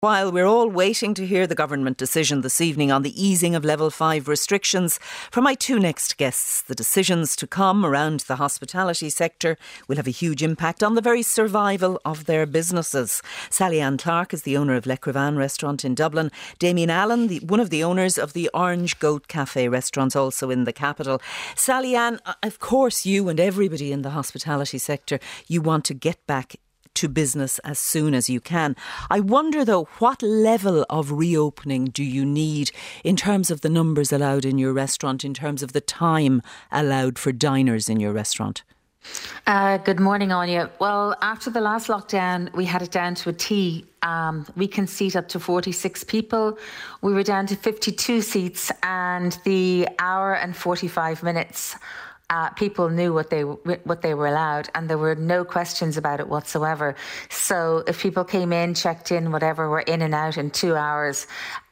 While we're all waiting to hear the government decision this evening on the easing of level 5 restrictions, for my two next guests, the decisions to come around the hospitality sector will have a huge impact on the very survival of their businesses. Sally-Anne Clark is the owner of Le Crevin restaurant in Dublin. Damien Allen, one of the owners of the Orange Goat Cafe restaurants, also in the capital. Sally-Anne, of course you and everybody in the hospitality sector, you want to get back to business as soon as you can. I wonder though, what level of reopening do you need in terms of the numbers allowed in your restaurant, in terms of the time allowed for diners in your restaurant? Good morning, Anya. Well, after the last lockdown, we had it down to a T. We can seat up to 46 people. We were down to 52 seats, and the hour and 45 minutes people knew what they were allowed, and there were no questions about it whatsoever. So if people came in, checked in, whatever, were in and out in 2 hours,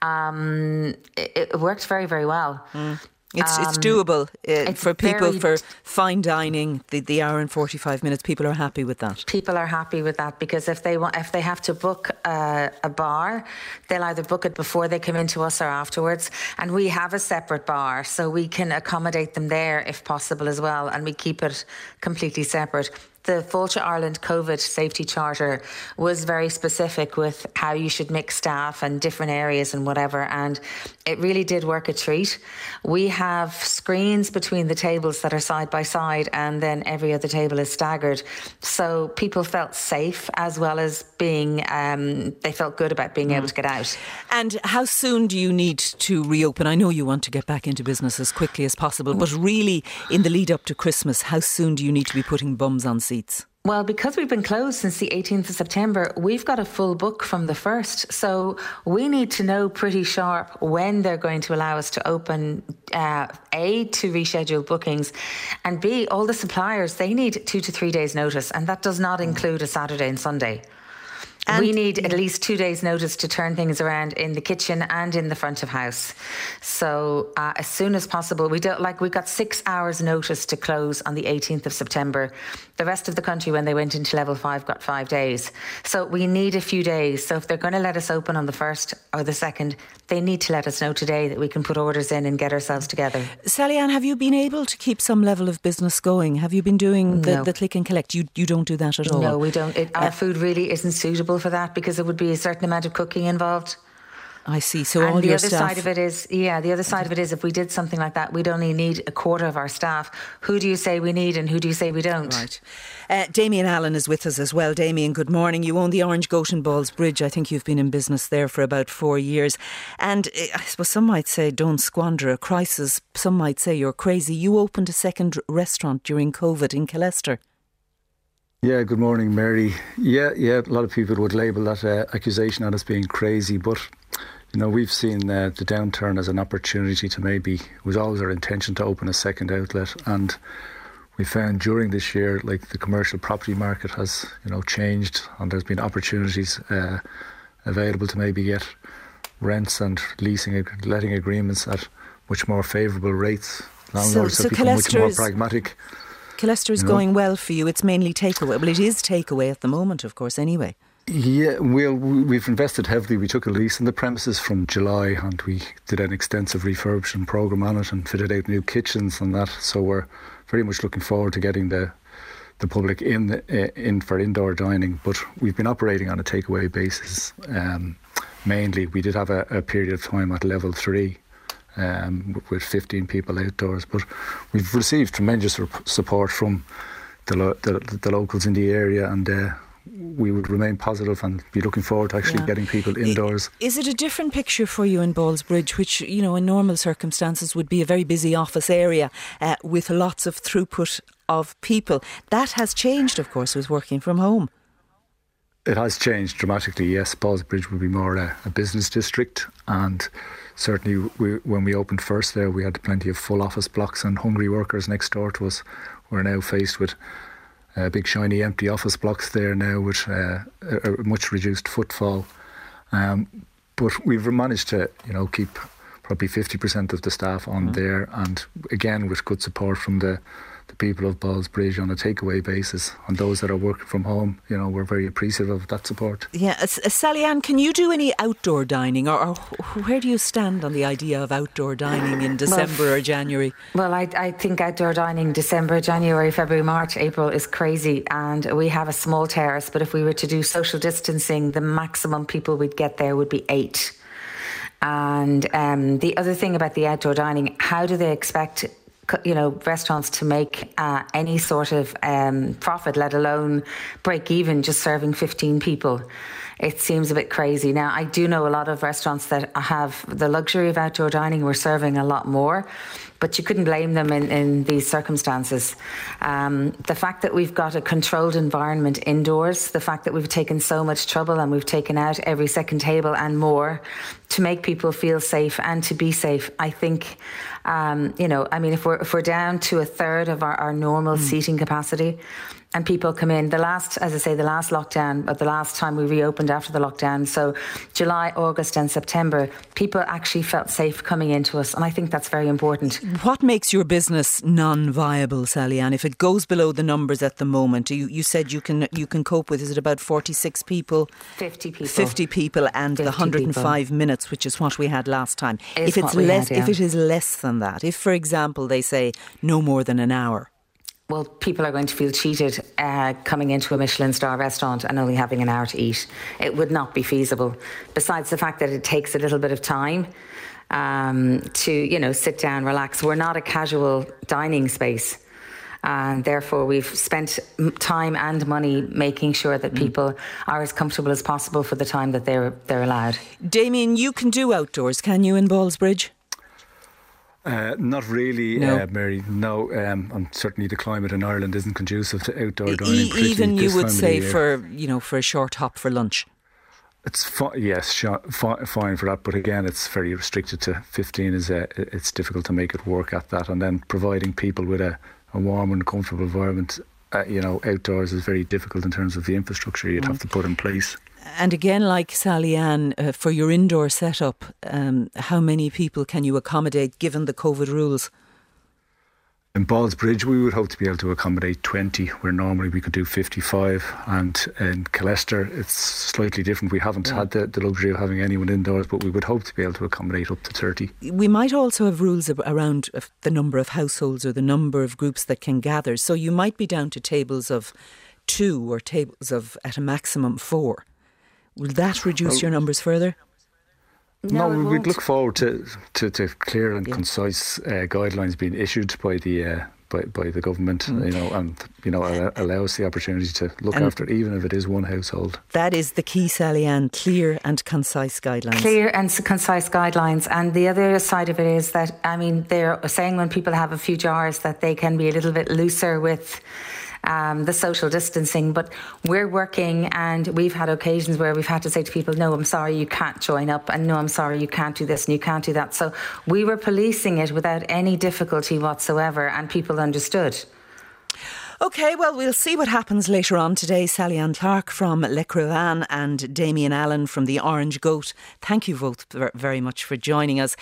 it worked very, very well. It's doable for people, for fine dining. The hour and 45 minutes, people are happy with that. People are happy with that because if they have to book a bar, they'll either book it before they come into us or afterwards. And we have a separate bar, so we can accommodate them there if possible as well, and we keep it completely separate. The Fáilte Ireland COVID Safety Charter was very specific with how you should mix staff and different areas and whatever, and it really did work a treat. We have screens between the tables that are side by side, and then every other table is staggered. So people felt safe as well as being, they felt good about being able to get out. And how soon do you need to reopen? I know you want to get back into business as quickly as possible, but really in the lead up to Christmas, how soon do you need to be putting bums on seats? Well, because we've been closed since the 18th of September, we've got a full book from the 1st. So we need to know pretty sharp when they're going to allow us to open, A, to reschedule bookings, and B, all the suppliers, they need 2 to 3 days notice, and that does not include a Saturday and Sunday. And we need at least 2 days' notice to turn things around in the kitchen and in the front of house. So as soon as possible, we've got 6 hours' notice to close on the 18th of September. The rest of the country, when they went into level 5, got 5 days. So we need a few days. So if they're going to let us open on the 1st or the 2nd, they need to let us know today that we can put orders in and get ourselves together. Sally-Anne, have you been able to keep some level of business going? Have you been doing the click and collect? You don't do that at all? No, we don't. Our food really isn't suitable for that because it would be a certain amount of cooking involved. I see. So and all your staff... the other side of it is if we did something like that, we'd only need a quarter of our staff. Who do you say we need and who do you say we don't? Right. Damien Allen is with us as well. Damien, good morning. You own the Orange Goat and Balls Bridge. I think you've been in business there for about 4 years. And I suppose some might say don't squander a crisis. Some might say you're crazy. You opened a second restaurant during COVID in Killester. Yeah, good morning, Mary. Yeah, a lot of people would label that accusation at us being crazy, but you know, we've seen the downturn as an opportunity to maybe, it was always our intention to open a second outlet, and we found during this year, like the commercial property market has, you know, changed, and there's been opportunities available to maybe get rents and leasing, letting agreements at much more favourable rates. Landlords have become much more pragmatic. Killester is going well for you. It's mainly takeaway. Well, it is takeaway at the moment, of course, anyway. Yeah, we've invested heavily. We took a lease on the premises from July, and we did an extensive refurbishment programme on it and fitted out new kitchens and that. So we're very much looking forward to getting the public in for indoor dining. But we've been operating on a takeaway basis mainly. We did have a period of time at level 3. With 15 people outdoors, but we've received tremendous support from the locals in the area, and we would remain positive and be looking forward to actually getting people indoors. Is it a different picture for you in Ballsbridge, which, you know, in normal circumstances would be a very busy office area with lots of throughput of people? That has changed, of course, with working from home. It has changed dramatically, yes. Ballsbridge would be more a business district, and certainly when we opened first there, we had plenty of full office blocks and hungry workers next door to us. We're now faced with big shiny empty office blocks there now with a much reduced footfall. But we've managed to, you know, keep probably 50% of the staff on there, and again with good support from the the people of Ballsbridge on a takeaway basis, and those that are working from home, we're very appreciative of that support. Yeah, Sally-Anne, can you do any outdoor dining, or where do you stand on the idea of outdoor dining in December or January? Well, I think outdoor dining December, January, February, March, April is crazy, and we have a small terrace, but if we were to do social distancing, the maximum people we'd get there would be 8. And the other thing about the outdoor dining, how do they expect restaurants to make any sort of profit, let alone break even, just serving 15 people? It seems a bit crazy. Now, I do know a lot of restaurants that have the luxury of outdoor dining were serving a lot more, but you couldn't blame them in these circumstances. The fact that we've got a controlled environment indoors, the fact that we've taken so much trouble and we've taken out every second table and more to make people feel safe and to be safe, I think, if we're down to a third of our normal seating capacity, and people come in, the last lockdown, but the last time we reopened after the lockdown, so July, August and September, people actually felt safe coming into us, and I think that's very important. What makes your business non-viable, Sally-Anne, if it goes below the numbers at the moment? You said you can cope with, is it about 46 people? 50 people. 50 people and 50 the 105 people. Minutes, which is what we had last time. If it is less than that, if, for example, they say no more than an hour, well, people are going to feel cheated coming into a Michelin star restaurant and only having an hour to eat. It would not be feasible. Besides the fact that it takes a little bit of time to, sit down, relax. We're not a casual dining space. And therefore, we've spent time and money making sure that people are as comfortable as possible for the time that they're allowed. Damien, you can do outdoors, can you, in Ballsbridge? Not really, no. Mary. No, and certainly the climate in Ireland isn't conducive to outdoor dining. Even you would say for a short hop for lunch. It's fine for that, but again, it's very restricted to 15. It's difficult to make it work at that, and then providing people with a warm and comfortable environment, outdoors is very difficult in terms of the infrastructure you'd have to put in place. And again, like Sally-Anne, for your indoor setup, how many people can you accommodate given the COVID rules? In Ballsbridge, we would hope to be able to accommodate 20, where normally we could do 55. And in Killester, it's slightly different. We haven't had the luxury of having anyone indoors, but we would hope to be able to accommodate up to 30. We might also have rules around the number of households or the number of groups that can gather. So you might be down to tables of 2 or tables of, at a maximum, 4. Will that reduce your numbers further? No, we'd look forward to clear and concise guidelines being issued by the government, allow us the opportunity to look after it, even if it is one household. That is the key, Sally-Anne, clear and concise guidelines. Clear and concise guidelines. And the other side of it is that, they're saying when people have a few jars that they can be a little bit looser with the social distancing, but we're working, and we've had occasions where we've had to say to people, no, I'm sorry, you can't join up, and no, I'm sorry, you can't do this and you can't do that. So we were policing it without any difficulty whatsoever, and people understood. OK, well, we'll see what happens later on today. Sally-Anne Clarke from Le Crevan and Damien Allen from the Orange Goat. Thank you both very much for joining us.